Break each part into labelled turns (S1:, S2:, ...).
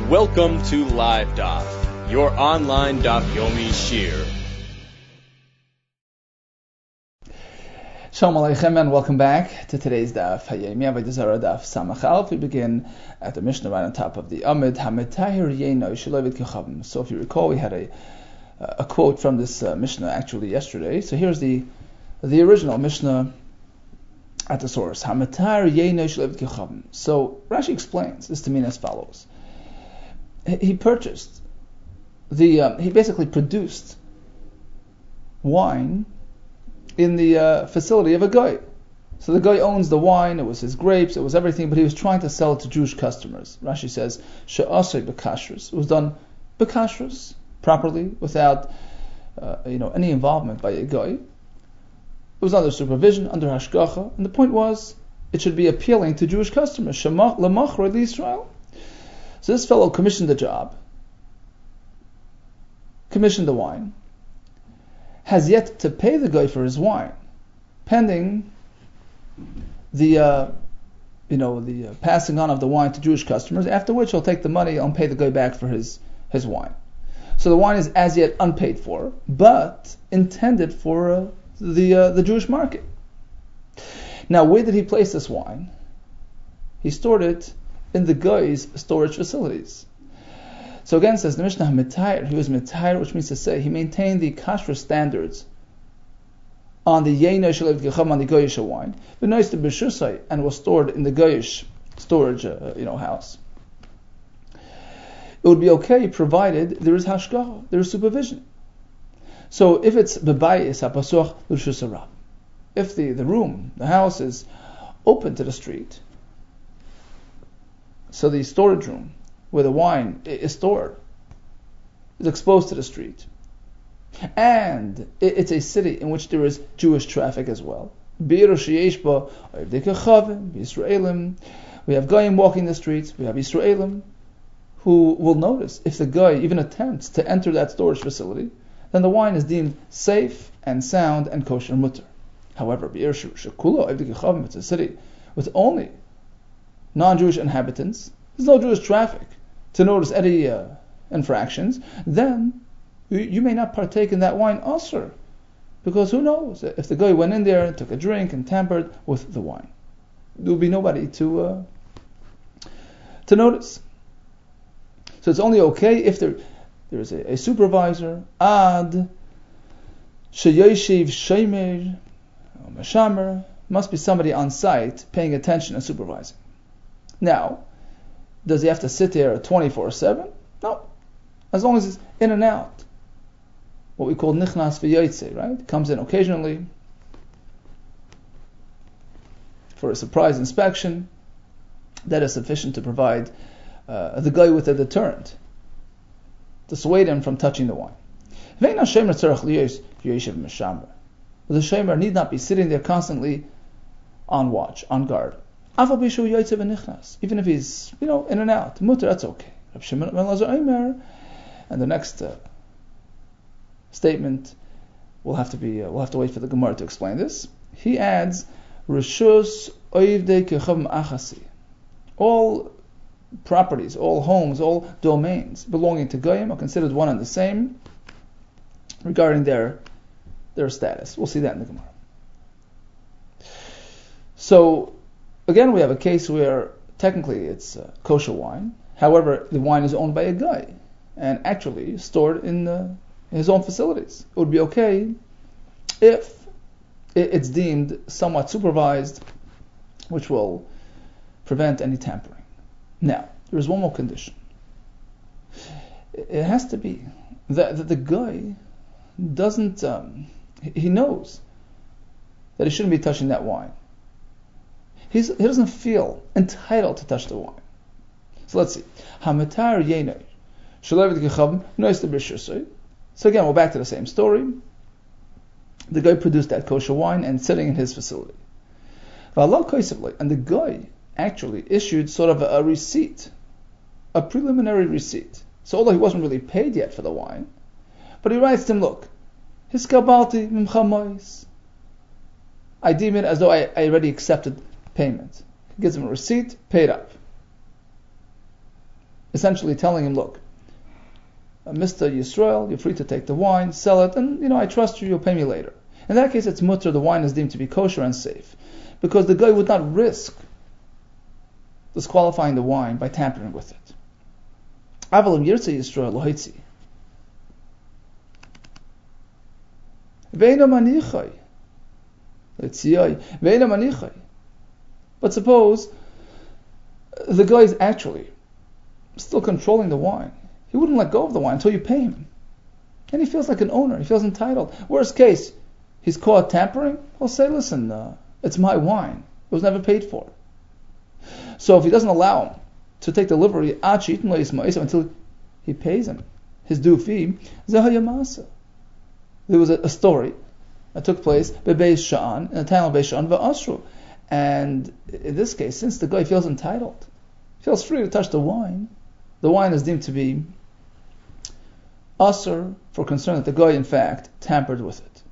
S1: Welcome to Live Daf, your online Daf Yomi Shir.
S2: Shalom Aleichem and welcome back to today's Daf Hayemi Avodah Zarah Daf Samach Aleph. We begin at the Mishnah right on top of the Amid Hametahir Yeino Shelo Kechavim. So if you recall, we had a quote from this Mishnah actually yesterday. So here's the original Mishnah at the source. Hametahir Yeino Shelo Kechavim. So Rashi explains this to mean as follows. He purchased he basically produced wine in the facility of a guy. So the guy owns the wine, it was his grapes, it was everything, but he was trying to sell it to Jewish customers. Rashi says, she'asei b'kashrus. It was done b'kashrus, properly, without any involvement by a guy. It was under supervision, under hashgacha, and the point was, it should be appealing to Jewish customers. Shemach l'machra l'Yisrael. So this fellow commissioned the job, commissioned the wine, has yet to pay the guy for his wine, pending the passing on of the wine to Jewish customers, after which he'll take the money and pay the guy back for his wine. So the wine is as yet unpaid for, but intended for the Jewish market. Now, where did he place this wine? He stored it in the guy's storage facilities. So again, says the Mishnah, Mitayr, he was Mitayr, which means to say he maintained the kashrus standards on the Yeino Shelo Kechavim, on the Goyish wine, but nice to B'shusay, and was stored in the Goyish storage house. It would be okay provided there is hashgacha, there is supervision. So if it's B'bayis HaPasuch L'Reshus HaRab, if the room, the house is open to the street, so the storage room where the wine is stored is exposed to the street, and it's a city in which there is Jewish traffic as well. We have Goyim walking the streets, we have Yisraelim who will notice if the guy even attempts to enter that storage facility, then the wine is deemed safe and sound and kosher mutter. However, it's a city with only non-Jewish inhabitants, there's no Jewish traffic to notice any infractions, then you may not partake in that wine also, because who knows, if the guy went in there and took a drink and tampered with the wine, there will be nobody to notice. So it's only okay if there is a supervisor, ad sheyeshiv sheimer mashamer, must be somebody on site paying attention and supervising. Now, does he have to sit there 24/7? No. As long as it's in and out. What we call nichnas v'yotze, right? Comes in occasionally for a surprise inspection. That is sufficient to provide the guy with a deterrent, to dissuade him from touching the wine. The shemer need not be sitting there constantly on watch, on guard. Even if he's, in and out, mutter, that's okay. And the next statement, we'll have to wait for the Gemara to explain this. He adds, Rishus oivdei kechavim achasi. All properties, all homes, all domains belonging to Goyim are considered one and the same regarding their status. We'll see that in the Gemara. So, again, we have a case where technically it's kosher wine. However, the wine is owned by a guy and actually stored in his own facilities. It would be okay if it's deemed somewhat supervised, which will prevent any tampering. Now, there is one more condition. It has to be that the guy doesn't, he knows that he shouldn't be touching that wine. He doesn't feel entitled to touch the wine. So let's see. So again, we're back to the same story. The guy produced that kosher wine and sitting in his facility. And the guy actually issued sort of a receipt, a preliminary receipt. So although he wasn't really paid yet for the wine, but he writes to him, look, hiskabalti mimcha. I deem it as though I already accepted payment. He gives him a receipt, paid up. essentially telling him, look, Mr. Yisrael, you're free to take the wine, sell it, and I trust you, you'll pay me later. In that case, it's mutter, the wine is deemed to be kosher and safe, because the guy would not risk disqualifying the wine by tampering with it. Avalim Yirtzeh Yisrael Lohitzi. Ve'ena manichai. Ve'ena manichai. But suppose the guy is actually still controlling the wine. He wouldn't let go of the wine until you pay him. And he feels like an owner. He feels entitled. Worst case, he's caught tampering. He'll say, listen, it's my wine. It was never paid for. So if he doesn't allow him to take delivery until he pays him his due fee, there was a story that took place in the town of Beis Sha'an v'asru. And in this case, since the guy feels entitled, feels free to touch the wine is deemed to be asur for concern that the guy in fact tampered with it.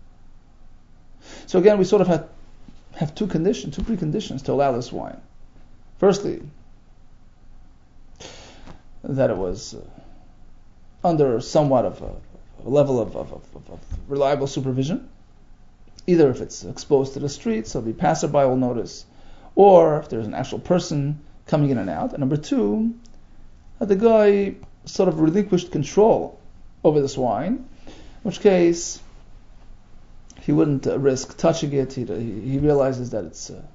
S2: So again, we sort of have two preconditions to allow this wine. Firstly, that it was under somewhat of a level of reliable supervision, either if it's exposed to the street, so the passerby will notice, or if there's an actual person coming in and out. And number two, the guy sort of relinquished control over this wine, in which case he wouldn't risk touching it. He realizes that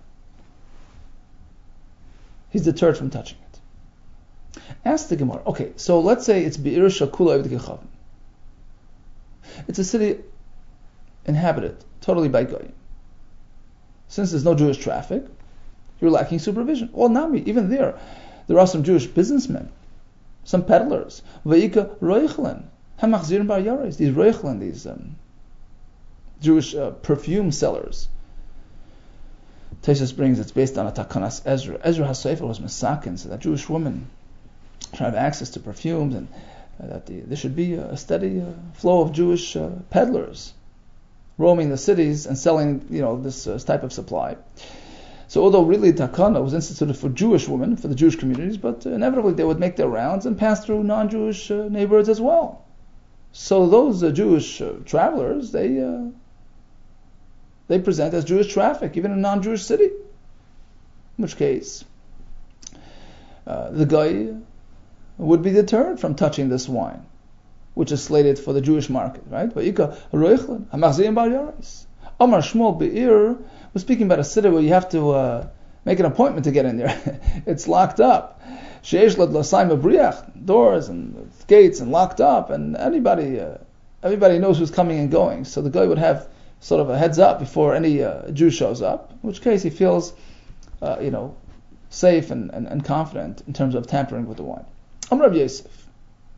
S2: he's deterred from touching it. Ask the Gemara, okay, so let's say it's Be'ir Shakula Eved Gechavim. It's a city inhabited totally by Goyim. Since there's no Jewish traffic, you're lacking supervision. Well, Nami, even there are some Jewish businessmen, some peddlers. Vayika Roichlen, Hamachzirim Bar Yaris, these Roichlen, these Jewish perfume sellers. Tesis brings it's based on a Takanas Ezra. Ezra HaSefer was Masakin, so that Jewish women should have access to perfumes, and that there should be a steady flow of Jewish peddlers roaming the cities and selling, this type of supply. So although really Takana was instituted for Jewish women, for the Jewish communities, but inevitably they would make their rounds and pass through non-Jewish neighborhoods as well. So those Jewish travelers, they present as Jewish traffic, even in a non-Jewish city. In which case, the guy would be deterred from touching this wine, which is slated for the Jewish market, right? Amar Shmuel Be'ir was speaking about a city where you have to make an appointment to get in there. It's locked up. Doors and gates and locked up, and everybody knows who's coming and going. So the guy would have sort of a heads up before any Jew shows up, in which case he feels, safe and confident in terms of tampering with the wine. Amar Rav Yosef.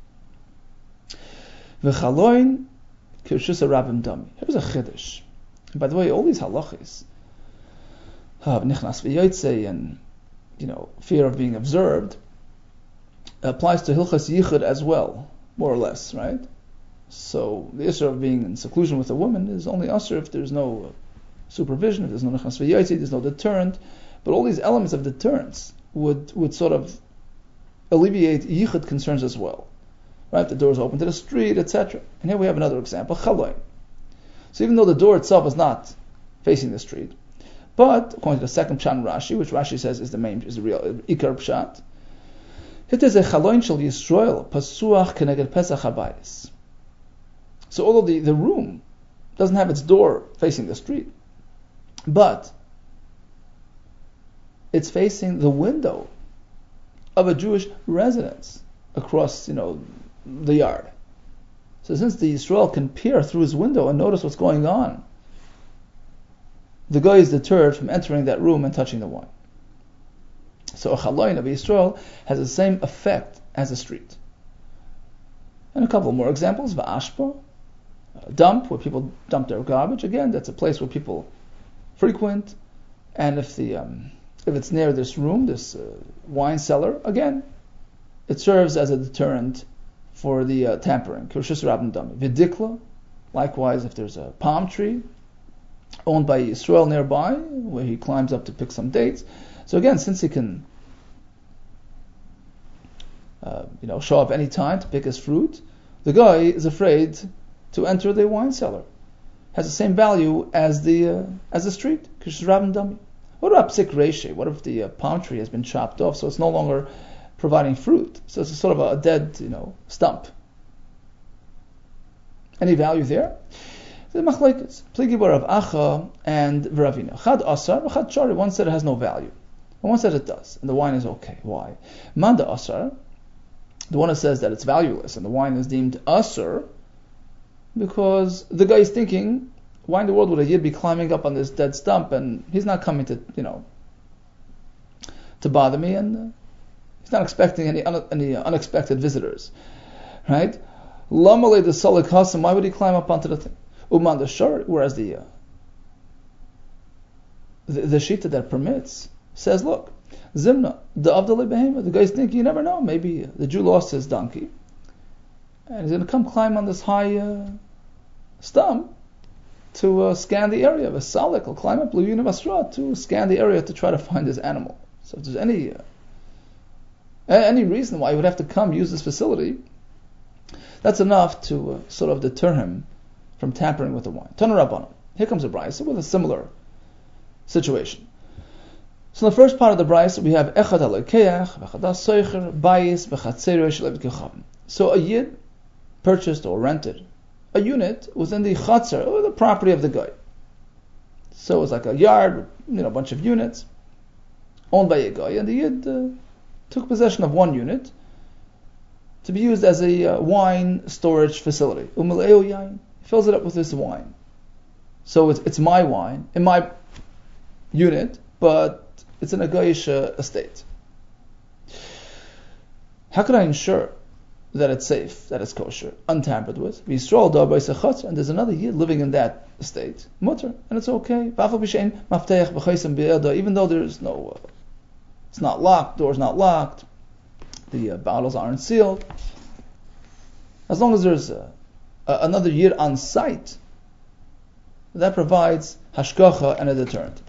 S2: V'chaloin kirshus rabim dami. Here's a chiddush. And by the way, all these halachis, nichnas v'yotzei, and fear of being observed, applies to hilchas yichud as well, more or less, right? So the issue of being in seclusion with a woman is only usher if there's no supervision, if there's no nichnas v'yotzei, there's no deterrent. But all these elements of deterrence would sort of alleviate yichud concerns as well. Right, the door is open to the street, etc. And here we have another example, chaloin. So even though the door itself is not facing the street, but according to the second pshat in Rashi, which Rashi says is the real ikar pshat, it is a chaloin shel Yisrael pasuach keneged pesach habayis. So although the room doesn't have its door facing the street, but it's facing the window of a Jewish residence across, the yard. So since the Yisrael can peer through his window and notice what's going on, the guy is deterred from entering that room and touching the wine. So a chaloin of Yisrael has the same effect as a street. And a couple more examples. V'ashpa, a dump where people dump their garbage. Again, that's a place where people frequent. And if it's near this room, this wine cellar, again, it serves as a deterrent for the tampering. Kirshus rabim dami. V'dikla, likewise, if there's a palm tree owned by Yisrael nearby, where he climbs up to pick some dates. So again, since he can show up any time to pick his fruit, the guy is afraid to enter the wine cellar. Has the same value as the street. What about psik reshe? What if the palm tree has been chopped off, so it's no longer providing fruit? So it's a sort of a dead, stump. Any value there? The machlekes, pligi bar of Acha and Ravina. Chad asar, chad shari. One said it has no value, and one said it does, and the wine is okay. Why? Manda asar, the one that says that it's valueless, and the wine is deemed asar, because the guy is thinking, why in the world would a yid be climbing up on this dead stump, and he's not coming to bother me, and he's not expecting any unexpected visitors, right? Lamale the salik hasam, why would he climb up onto the thing? Uman the shar, whereas the shita that permits says, look, zimna the avdalei behema, the guy's thinking, you never know, maybe the Jew lost his donkey, and he's going to come climb on this high stump to scan the area. A salik will climb up Luyuna Basra to scan the area to try to find his animal. So if there's any reason why he would have to come use this facility, that's enough to sort of deter him from tampering with the wine. Tana Rabbanan. Here comes a brayso with a similar situation. So in the first part of the brayso we have echad alekeach, v'echad soicher, bayis, v'chatzero shelev kechavim. So a yid purchased or rented a unit within the chatzar, or the property of the guy. So it's like a yard, a bunch of units owned by a guy, and the yid took possession of one unit to be used as a wine storage facility. Umaleo yain, fills it up with this wine. So it's my wine in my unit, but it's in a Goyish estate. How can I ensure that it's safe, that it's kosher, untampered with? And there's another yid living in that estate, mutter, and it's okay. Even though there's no, it's not locked, door's not locked, the bottles aren't sealed. As long as there's another yid on site, that provides hashgacha and a deterrent.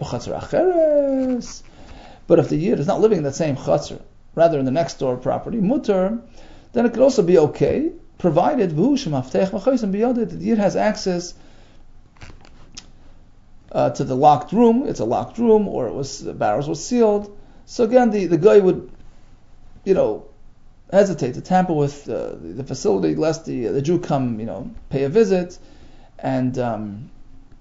S2: But if the yid is not living in that same chatzar, rather in the next door property, mutter, then it could also be okay, provided the yid has access to the locked room. It's a locked room, or the barrels were sealed. So again, the guy would, hesitate to tamper with the facility, lest the Jew come, pay a visit, and and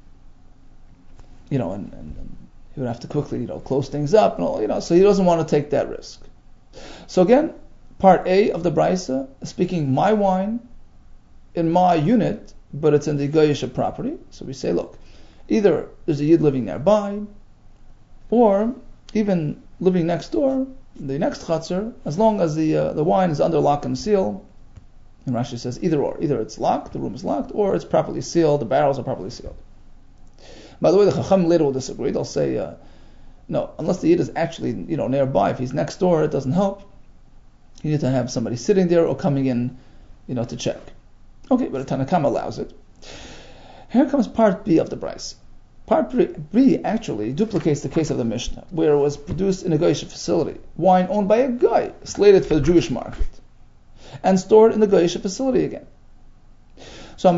S2: he would have to quickly, close things up, and all, so he doesn't want to take that risk. So again, part A of the brayso is speaking my wine in my unit, but it's in the Goyish property. So we say, look, either there's a yid living nearby, or even living next door, the next chatzar, as long as the wine is under lock and seal. And Rashi says either or. Either it's locked, the room is locked, or it's properly sealed, the barrels are properly sealed. By the way, the Chacham later will disagree. They'll say, no, unless the yid is actually, nearby. If he's next door, it doesn't help. You need to have somebody sitting there or coming in, to check. Okay, but the Tanakam allows it. Here comes part B of the brayso. Part B actually duplicates the case of the Mishnah, where it was produced in a Goyish facility, wine owned by a guy, slated for the Jewish market, and stored in the Goyish facility again. So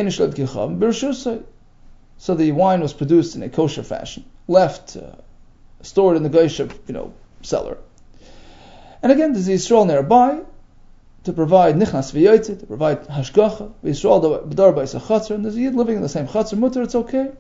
S2: the wine was produced in a kosher fashion, left, stored in the Goyish, cellar. And again, there's the Yisrael nearby to provide nichnas v'yotzei, to provide hashgacha. Yisrael b'dar b'is chatzar, and there's a yid living in the same chatzar, mutter, it's okay.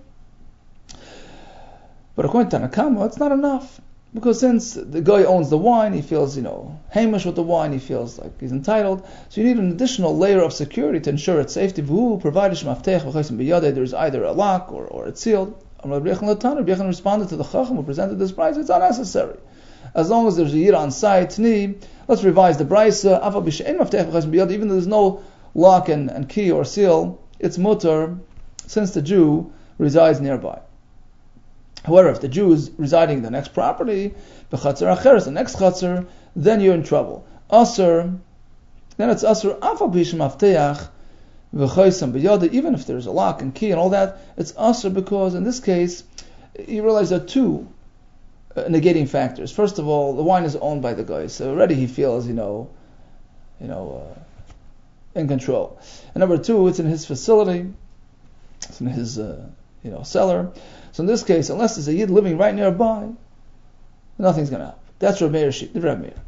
S2: But according to Tanakama, it's not enough. Because since the guy owns the wine, he feels, hamish with the wine, he feels like he's entitled. So you need an additional layer of security to ensure its safety. There's either a lock or it's sealed. Rabbi Yechon responded to the Chacham who presented this brayso, it's unnecessary. As long as there's a yid on site, let's revise the brayso. Even though there's no lock and key or seal, it's mutter, since the Jew resides nearby. However, if the Jew is residing in the next property, the next chatzar, then you're in trouble. Asr, then it's asr afal b'shem mafteach v'choisam b'yada. Even if there's a lock and key and all that, it's asr because in this case, you realize there are two negating factors. First of all, the wine is owned by the guy, so already he feels, in control. And number two, it's in his facility, it's in his cellar. So in this case, unless there's a Yid living right nearby, nothing's going to happen. That's Rav Meir's sheet, the Rav Meir.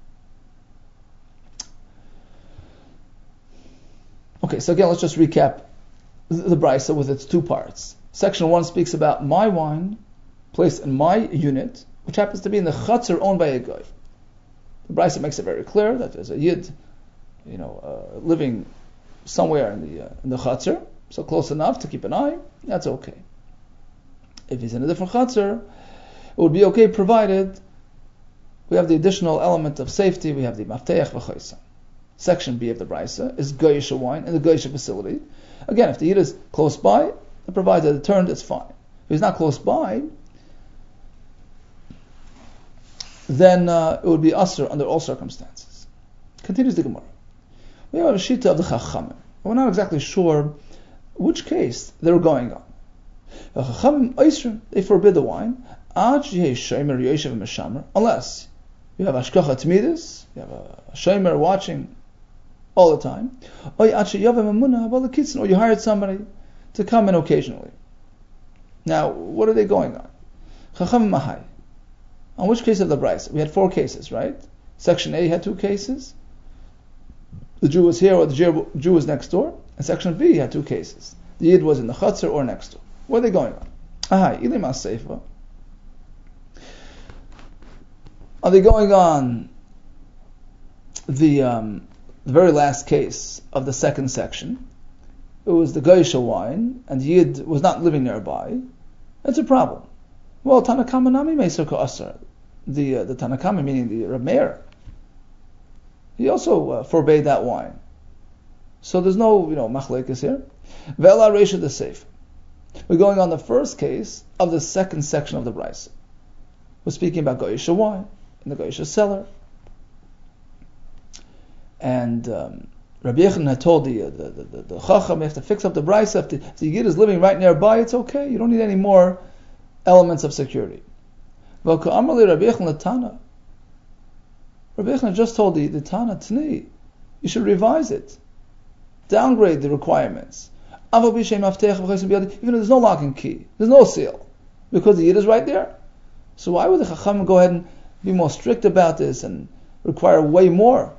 S2: Okay, so again, let's just recap the Brisa with its two parts. Section 1 speaks about my wine placed in my unit, which happens to be in the Chatzar owned by a Goy. The Brisa makes it very clear that there's a Yid, living somewhere in the Chatzar, so close enough to keep an eye, that's okay. If he's in a different Chatzar, it would be okay provided we have the additional element of safety, we have the Mafteach v'Choisam. Section B of the Brisa is Goyisha wine in the Goyisha facility. Again, if the Yid is close by, it provides a deterrent, it's fine. If he's not close by, then it would be Asr under all circumstances. Continues the Gemara. We have a Shita of the Chachamim. We're not exactly sure which case they're going on. The Chachamim, they forbid the wine, unless you have Ashkacha Tmidis, you have a Shomer watching all the time, or you hired somebody to come in occasionally. Now, what are they going on? Chacham Mahai. On which case of the Brisa? We had 4 cases, right? Section A had 2 cases. The Jew was here or the Jew was next door. And Section B had 2 cases. The Yid was in the Chatzar or next door. What are they going on? Ahai, Ilim As-Seifa. Are they going on the very last case of the second section? It was the Goyisha wine, and the Yid was not living nearby. That's a problem. Well, Tanakama Nami Meisur Asar. The Tanakama, meaning the Rav Meir, he also forbade that wine. So there's no, machlekes here. Ve'ela Reisha the Seif. We're going on the first case of the second section of the Brisa. We're speaking about Goyisha wine in the Goyisha cellar. And Rabbi Yechon had told the Chacham, you have to fix up the Brisa. If the Yid is living right nearby, it's okay. You don't need any more elements of security. Rabbi Yechon just told the Tana Tni, you should revise it. Downgrade the requirements. Even if there's no lock and key, there's no seal, because the Yid is right there. So why would the Chacham go ahead and be more strict about this and require way more?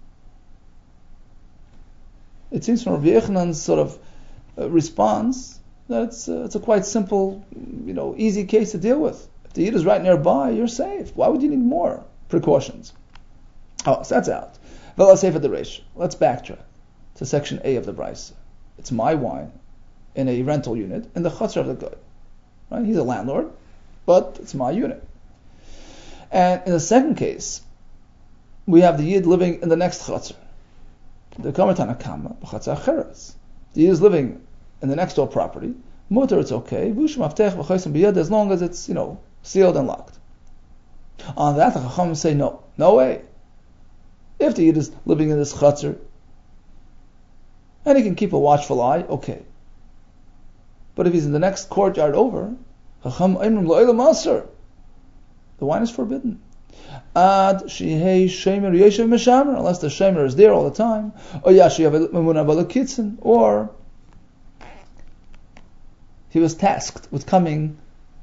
S2: It seems from Rabbi Yechanan's sort of response that it's a quite simple, easy case to deal with. If the Yid is right nearby, you're safe. Why would you need more precautions? Oh, so that's out. Well, let's say for the Reish. Let's backtrack to section A of the Brisa. It's my wine in a rental unit in the Chatzar of the Goy. Right? He's a landlord, but it's my unit. And in the second case, we have the Yid living in the next Chatzar. The Kamatana Kama, B'Chatzar Cheres. The Yid is living in the next door property. Mutter, it's okay. As long as it's, sealed and locked. On that, the Chacham say no way. If the Yid is living in this Chatzar, and he can keep a watchful eye, okay. But if he's in the next courtyard over, Chacham Imrim Lo'elam Asr, the wine is forbidden. Ad Shihei Shemer Yeshev Meshamer, unless the Shemer is there all the time, or Yashiyav Memuna Balakitzin, or he was tasked with coming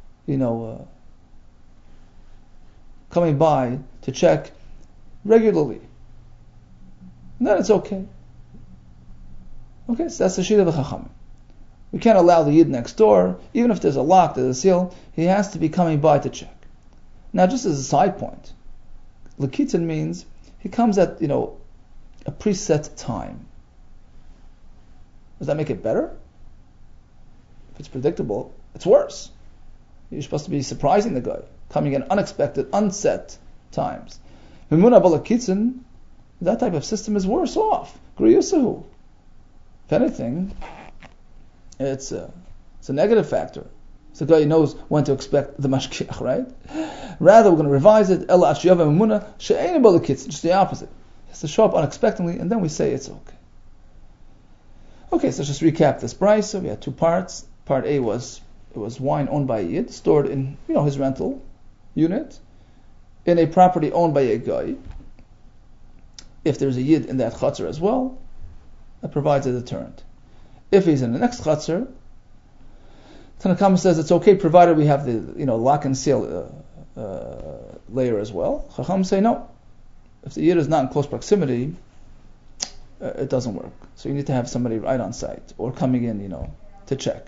S2: by to check regularly. And then it's okay. Okay, so that's the sheet of the Chacham. We can't allow the Yid next door, even if there's a lock, there's a seal, he has to be coming by to check. Now, just as a side point, Lakitzin means he comes at, a preset time. Does that make it better? If it's predictable, it's worse. You're supposed to be surprising the guy, coming in unexpected, unset times. Mimuna Balakitzin, that type of system is worse off. Griyusahu. If anything, it's a negative factor. So the guy knows when to expect the mashkiach, right? Rather, we're going to revise it. Just the opposite. It has to show up unexpectedly, and then we say it's okay. Okay, so let's just recap this Brisa. We had 2 parts. Part A was wine owned by a Yid, stored in his rental unit in a property owned by a guy. if there's a yid in that chutzner as well, that provides a deterrent. If he's in the next chutzner, Tanna Kama says it's okay provided we have the lock and seal layer as well. Chacham say no. If the yid is not in close proximity, it doesn't work. So you need to have somebody right on site or coming in, to check.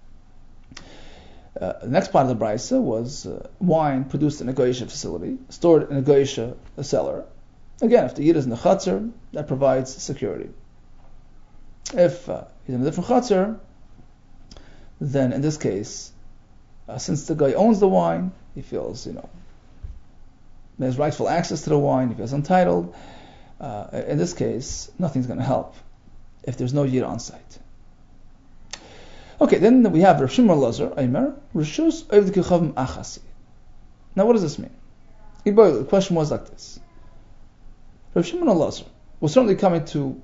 S2: The next part of the brisa was wine produced in a goyisha facility, stored in a goyisha cellar. Again, if the yid is in the chutzner, that provides security. If he's in a different chutzner, then in this case, since the guy owns the wine, he feels, there's rightful access to the wine, he feels entitled. In this case, nothing's going to help if there's no yid on site. Okay, then we have Rav Shimon Lazar, Aimer, Rishus Oivd Kechavim Achasi. Now, what does this mean? The question was like this. Rav Shimon Lazar was certainly coming to,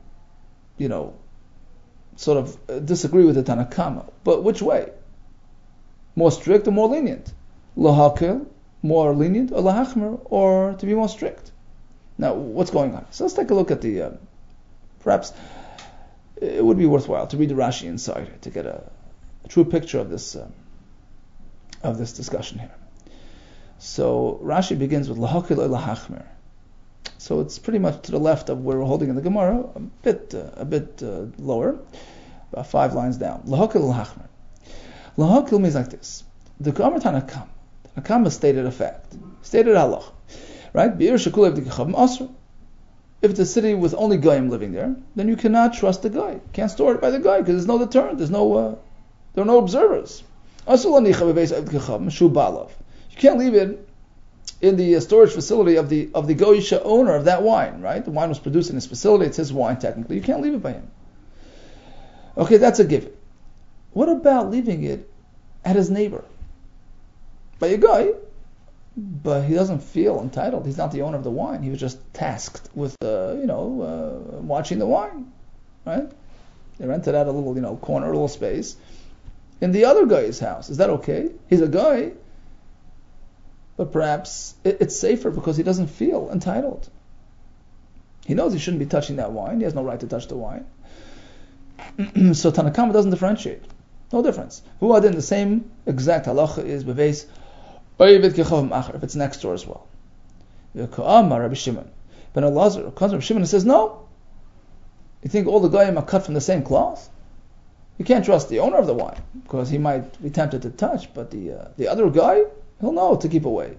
S2: sort of disagree with the Tanna Kama, but which way? More strict or more lenient? Lahakil, more lenient, or lahachmer, or to be more strict? Now, what's going on? So let's take a look at the, perhaps it would be worthwhile to read the Rashi inside to get a true picture of this discussion here. So Rashi begins with lahakil or lahachmer. So it's pretty much to the left of where we're holding in the Gemara, a bit lower, about 5 lines down. Lahakil lahachmer. Lahakil means like this: the Gemara Tanna Kama stated a fact, stated halach, right? If it's a city with only goyim living there, then you cannot trust the guy. You can't store it by the guy because there's no deterrent. There are no observers. You can't leave it in the storage facility of the goyisha owner of that wine, right? The wine was produced in his facility. It's his wine technically. You can't leave it by him. Okay, that's a given. What about leaving it at his neighbor? By a guy, but he doesn't feel entitled. He's not the owner of the wine. He was just tasked with, watching the wine, right? They rented out a little, corner, a little space in the other guy's house. Is that okay? He's a guy, but perhaps it's safer because he doesn't feel entitled. He knows he shouldn't be touching that wine. He has no right to touch the wine. So Tanna Kama doesn't differentiate. No difference. Huadin, the same exact halacha is beveis if it's next door as well. Rabbi Shimon. Ben Elazar comes Rabbi Shimon and says, no. You think all the goyim are cut from the same cloth? You can't trust the owner of the wine because he might be tempted to touch, but the other guy, he'll know to keep away.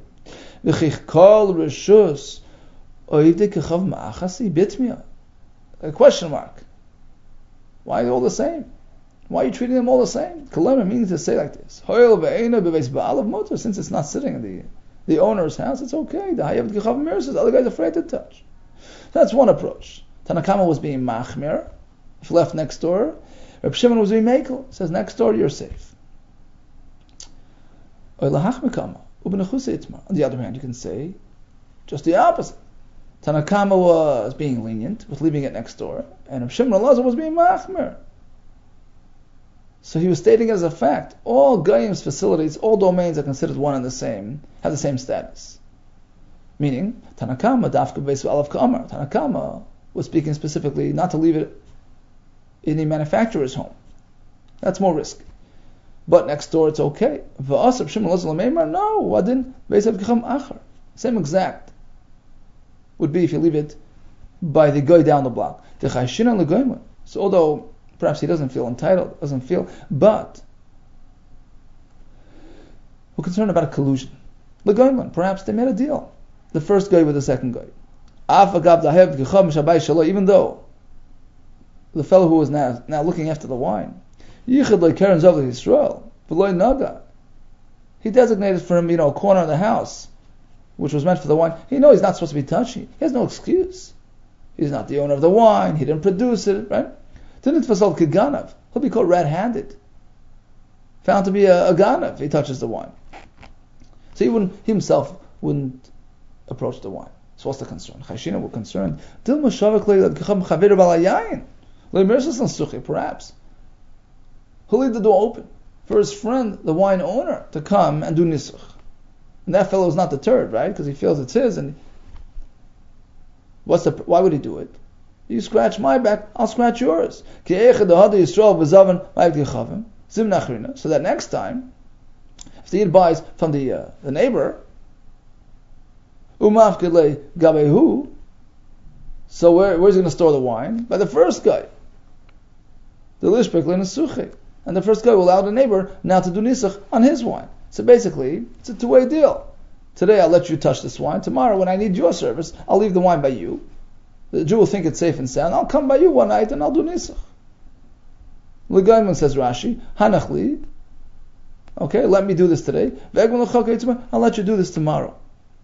S2: A question mark. Why are they all the same? Why are you treating them all the same? Kalema means to say like this: since it's not sitting in the owner's house, it's okay. The Hayav Gechav Mir says the other guy's afraid to touch. That's one approach. Tanna Kama was being machmir. If left next door, Reb Shimon was being mekel. Says next door you're safe. On the other hand, you can say just the opposite. Tanna Kama was being lenient with leaving it next door, and Reb Shimon Elazar was being machmir. So he was stating as a fact, all Goyim's facilities, all domains are considered one and the same, have the same status. Meaning, Tanna Kama, Dafka Beis Alav Ka'amar. Tanna Kama was speaking specifically not to leave it in the manufacturer's home. That's more risk. But next door it's okay. V'asab Shimon Elazar L'meimar, no, Wadin Beis Avkecham Achar. Same exact would be if you leave it by the guy down the block. So although perhaps he doesn't feel entitled, but we're concerned about a collusion. Perhaps they made a deal. The first guy with the second guy. Even though the fellow who was now looking after the wine, he designated for him, a corner of the house, which was meant for the wine. He knows he's not supposed to be touching. He has no excuse. He's not the owner of the wine. He didn't produce it, right? He'll be called red-handed. Found to be a ganav if he touches the wine. So he himself wouldn't approach the wine. So what's the concern? Chayshina were concerned. Perhaps he'll leave the door open for his friend, the wine owner, to come and do nisuch. And that fellow is not deterred, right? Because he feels it's his. And Why would he do it? You scratch my back, I'll scratch yours. So that next time, if the Yid buys from the neighbor, so where's he going to store the wine? By the first guy. And the first guy will allow the neighbor now to do nisach on his wine. So basically, it's a two-way deal. Today I'll let you touch this wine. Tomorrow, when I need your service, I'll leave the wine by you. The Jew will think it's safe and sound. I'll come by you one night and I'll do nisach. L'gaiman, says Rashi, hanachli. Okay, let me do this today. I'll let you do this tomorrow.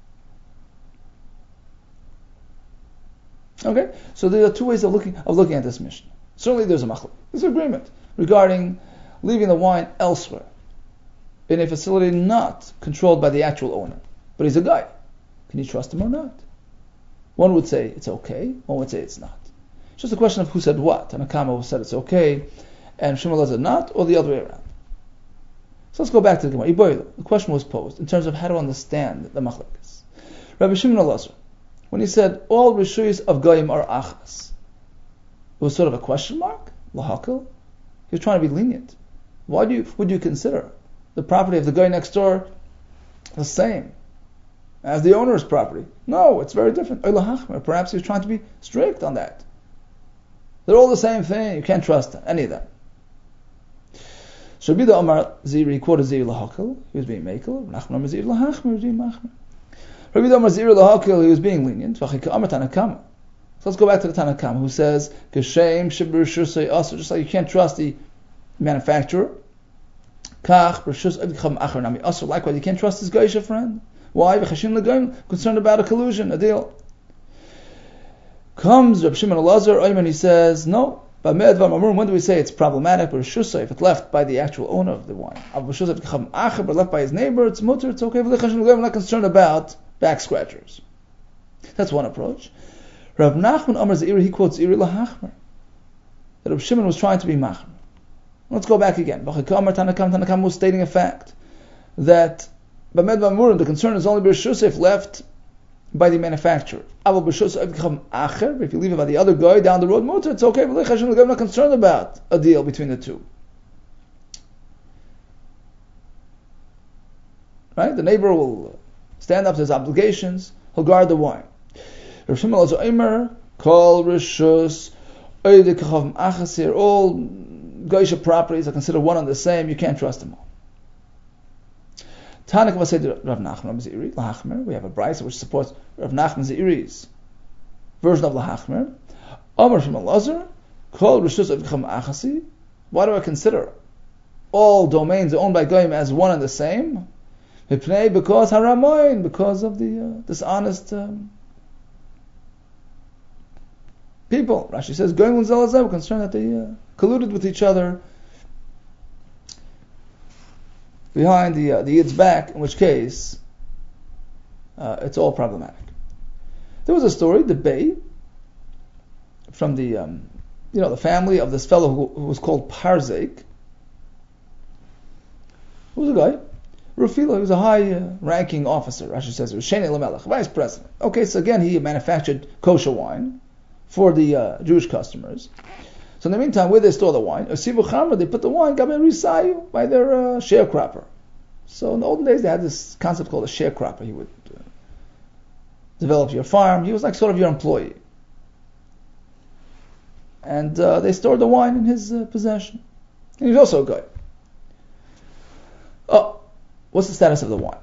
S2: Okay, so there are two ways of looking at this mission. Certainly, there's a machlok. There's an agreement regarding leaving the wine elsewhere in a facility not controlled by the actual owner. But he's a guy. Can you trust him or not? One would say it's okay. One would say it's not. It's just a question of who said what. And Akama said it's okay, and Shmuel said not, or the other way around. So let's go back to the Gemara. The question was posed in terms of how to understand the machlokes. Rabbi Shimon Elazar, when he said all rishuyos of goyim are achas, it was sort of a question mark. Lahakil. He was trying to be lenient. Why would you consider the property of the guy next door the same as the owner's property? No, it's very different. Perhaps he was trying to be strict on that. They're all the same thing. You can't trust any of them. Shabida Amar Ziri, he quoted Ziri Lahakil. He was being makel. Nachman Amar Ziri Lahachmer, he was being machmer. Rabbi Amar Ziri Lahakil, he was being lenient. Vachika Amar Tanakama. So let's go back to the Tanakama, who says, Kashem Shibur Shusay Asr, just like you can't trust the manufacturer. Kach Bershus Adcham Achar Nami Asr, likewise you can't trust his Geisha friend. Why? Concerned about a collusion, a deal. Comes Reb Shimon Elazar, Oyman, he says, no. When do we say it's problematic? Bershusay, if it's left by the actual owner of the wine. Bershus Adcham Achar, but left by his neighbor, it's mutter, it's okay. We're not concerned about back scratchers. That's one approach. Rav Nachman Amar Ziri, he quotes Ziri Lahachmer, that Reb Shimon was trying to be machmer. Let's go back again. Tanakam was stating a fact that the concern is only b'reshus if left by the manufacturer. If you leave it by the other guy down the road, it's okay. I'm not concerned about a deal between the two. Right? The neighbor will stand up to his obligations. He'll guard the wine. Rav Shimon Elazar Omer, Kol Rishus, all Geisha properties are considered one and the same. You can't trust them all. Tanak was said to Rav Nachman Ziri Lahachmer. We have a brayso which supports Rav Nachman Ziri's version of Lahachmer. Amar Shimon Elazar, Kol Rishus Avcham Achasi. Why do I consider all domains owned by Goyim as one and the same? Because haramoin, because of the dishonest people. Rashi says Goyim Zelazah were concerned that they colluded with each other behind the Yid's back, in which case it's all problematic. There was a story, the Bey, from the family of this fellow who was called Parzek, who was a guy, Rufila, he was a high-ranking officer. Rashi says it was Sheni Lamelech, vice president. Okay, so again he manufactured kosher wine for the Jewish customers. So in the meantime, where they store the wine, they put the wine by their sharecropper. So in the olden days, they had this concept called a sharecropper. He would develop your farm. He was like sort of your employee. And they stored the wine in his possession. And he was also a guy. Oh, what's the status of the wine?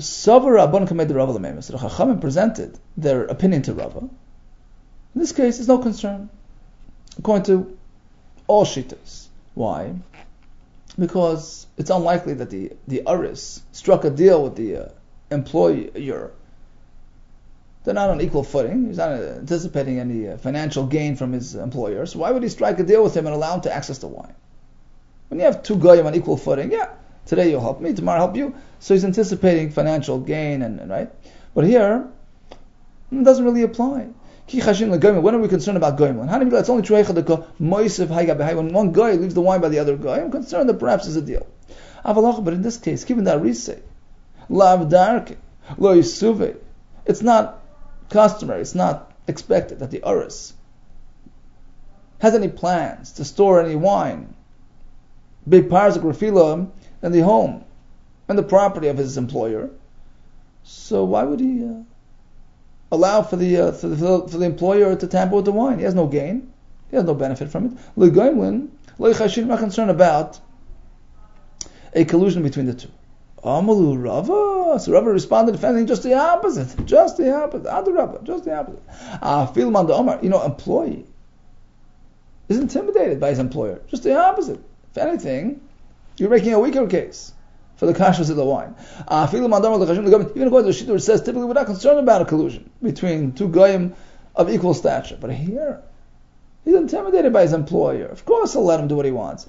S2: The Chachamim presented their opinion to Rava. In this case, there's no concern, according to all shittas. Why? Because it's unlikely that the Aris struck a deal with the employer. They're not on equal footing. He's not anticipating any financial gain from his employer. So why would he strike a deal with him and allow him to access the wine? When you have two goyim on equal footing, today you'll help me, tomorrow I'll help you. So he's anticipating financial gain, and right? But here, it doesn't really apply. When are we concerned about goyim? It's only true when one guy leaves the wine by the other guy. I'm concerned that perhaps there's a deal. But in this case, given that risei, lav darke, lo yisuve, it's not customary, it's not expected that the Uris has any plans to store any wine, big parzik refila, in the home and the property of his employer, so why would he allow for the employer to tamper with the wine? He has no gain. He has no benefit from it. I'm not concerned about a collusion between the two. Amalu Rava. So Rava responded, defending just the opposite. Just the opposite. Adu Rava. Just the opposite. Filman the Omar, employee is intimidated by his employer. Just the opposite. If anything, you're making a weaker case for the kashrus of the wine. Even according to the Shittur, it says typically we're not concerned about a collusion between two goyim of equal stature. But here, he's intimidated by his employer. Of course he'll let him do what he wants.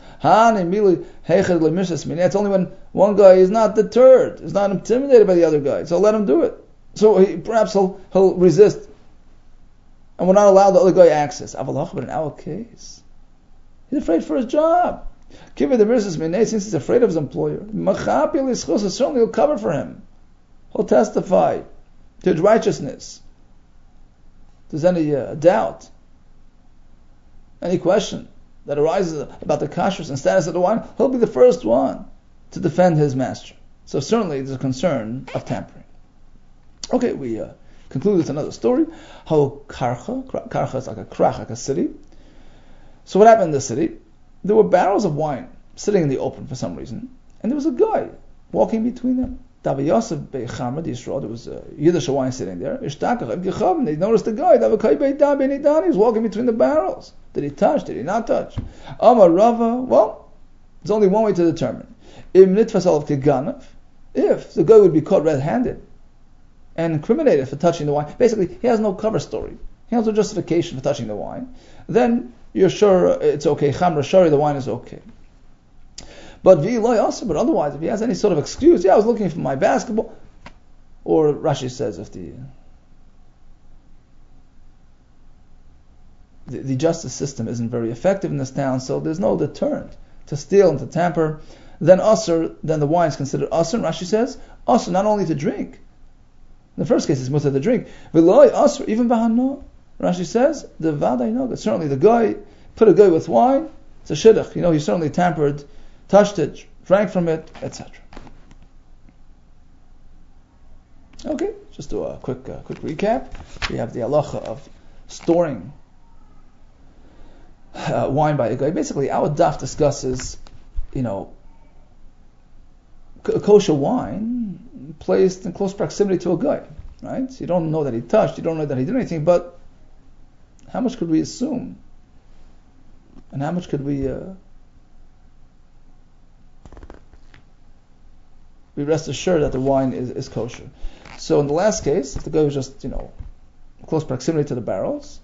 S2: It's only when one guy is not deterred, is not intimidated by the other guy, so let him do it. So perhaps he'll resist and will not allow the other guy access. But in our case, he's afraid for his job. Since he's afraid of his employer, certainly will cover for him. He'll testify to his righteousness. If there's any doubt, any question that arises about the kashrus and status of the wine, he'll be the first one to defend his master. So certainly there's a concern of tampering. Okay, we conclude with another story. How Karcha is like a krach, like a city. So what happened in the city? There were barrels of wine sitting in the open for some reason, and there was a guy walking between them. There was a Yiddish wine sitting there. They noticed the guy. He was walking between the barrels. Did he touch? Did he not touch? Amar Rava. Well, there's only one way to determine. If the guy would be caught red-handed and incriminated for touching the wine, basically he has no cover story. He has no justification for touching the wine. Then you're sure it's okay. Chamra shari, the wine is okay. But otherwise, if he has any sort of excuse, I was looking for my basketball, or Rashi says if the justice system isn't very effective in this town, so there's no deterrent to steal and to tamper, then the wine is considered asr. And Rashi says asr not only to drink. In the first case, it's mutar to drink. V'loi asr even b'hano. Rashi says the vaday noga. Certainly, the guy put a guy with wine. It's a shidduch. He certainly tampered, touched it, drank from it, etc. Okay, just do a quick recap. We have the halacha of storing wine by a guy. Basically, our daf discusses, kosher wine placed in close proximity to a guy, right? So you don't know that he touched, you don't know that he did anything, but how much could we assume? And how much could we rest assured that the wine is kosher? So in the last case, if the guy was just, close proximity to the barrels,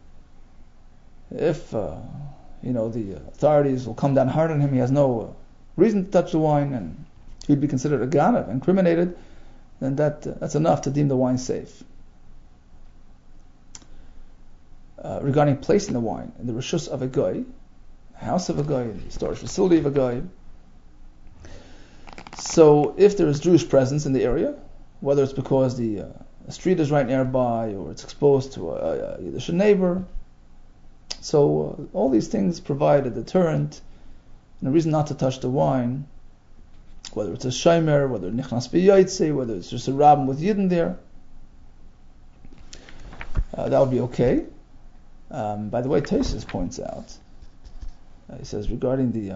S2: if, the authorities will come down hard on him, he has no reason to touch the wine, and he'd be considered a ganav, incriminated, then that's enough to deem the wine safe. Regarding placing the wine in the rishus of a guy, house of a guy, the storage facility of a guy. So if there is Jewish presence in the area, whether it's because the street is right nearby or it's exposed to a Yiddish neighbor, so all these things provide a deterrent and a reason not to touch the wine, whether it's a shaymer, whether nichnas b'yaitse, whether it's just a rabbin with yidden there, that would be okay. By the way, Tosfos points out, he says regarding the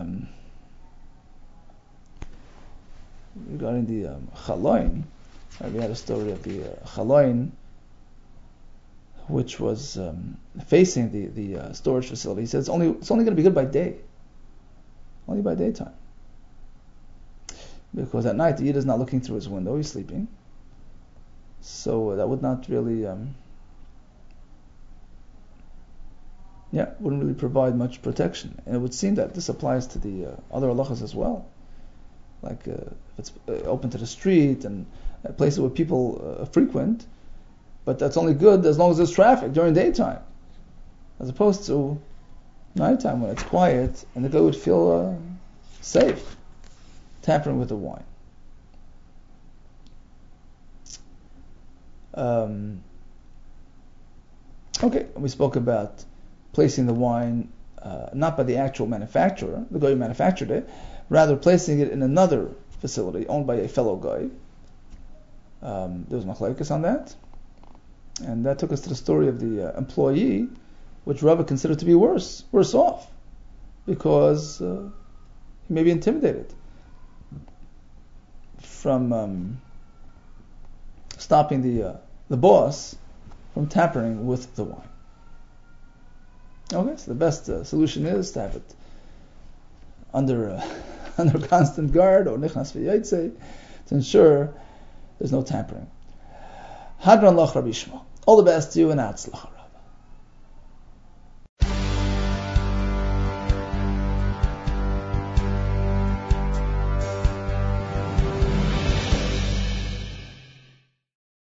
S2: chaloin, we had a story of the chaloin, which was facing the storage facility. He says it's only going to be good by day, only by daytime, because at night the yid is not looking through his window; he's sleeping. So that would not really. Wouldn't really provide much protection. And it would seem that this applies to the other halachas as well. Like if it's open to the street and places where people frequent, but that's only good as long as there's traffic during daytime, as opposed to nighttime when it's quiet and the guy would feel safe tampering with the wine. Okay, we spoke about placing the wine not by the actual manufacturer, the guy who manufactured it, rather placing it in another facility owned by a fellow guy. There was machlekes on that, and that took us to the story of the employee, which Rava considered to be worse off, because he may be intimidated from stopping the boss from tampering with the wine. Okay, so the best solution is to have it under constant guard, or nichnas v'yaitze, to ensure there's no tampering. Hadran lach Rabbi Yishmael. All the best to you and Atzlach.